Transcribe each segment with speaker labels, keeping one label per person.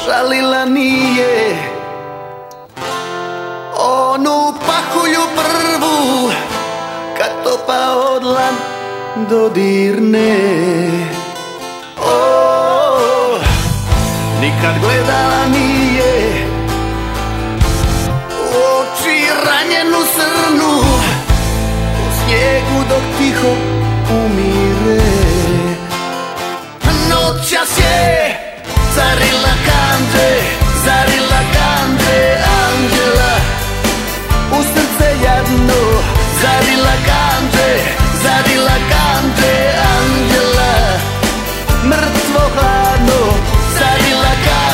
Speaker 1: žalila nije onu pahulju prvu kad topa odlan dodirne. Nikad gledala nije u oči ranjenu srnu u snijegu dok tiho umire. Noćas je zarila kandže anđela u srce jadno. Zarila kandže anđela mrtvo hladno. Zarila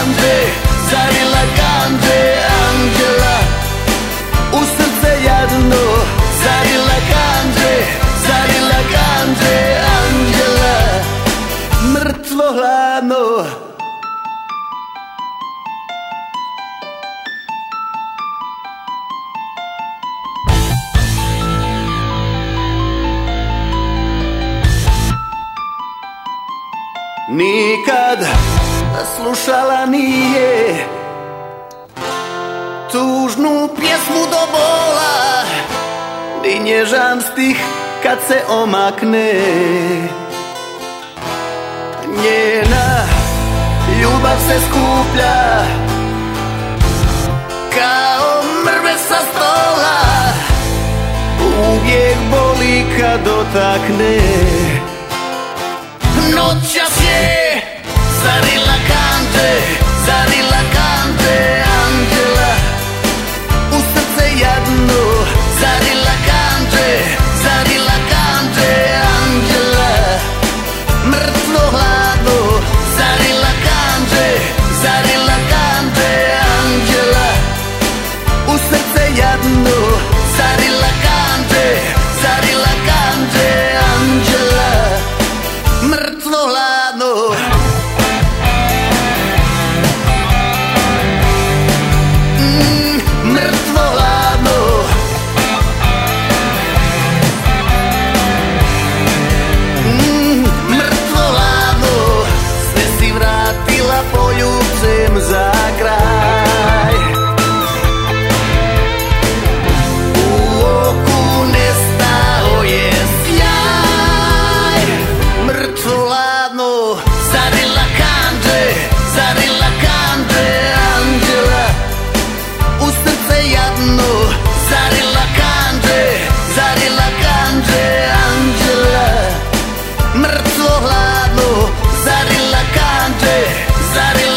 Speaker 1: kandže anđela u srce jadno. Zarila kandže anđela mrtvo hladno. Nikad slušala nije tužnu pjesmu do bola, ni nježan stih kad se omakne. Njena ljubav se skuplja kao mrve sa stola, uvijek boli kad dotakne. Noćas je zarila kandže anđela u srce jadno. Zarila kandže anđela mrtvo hladno. Zarila kandže anđela u srce jadno. Zarila kandže anđela mrtvo hladno. Mrtvo hladno. Mrtvo hladno. Sve si vratila poljubcem za kraj. U oku nestao je sjaj. Mrtvo hladno. Zarila kandže anđela u srce jadno. Zarila kandže anđela mrtvo hladno. Zarila kandže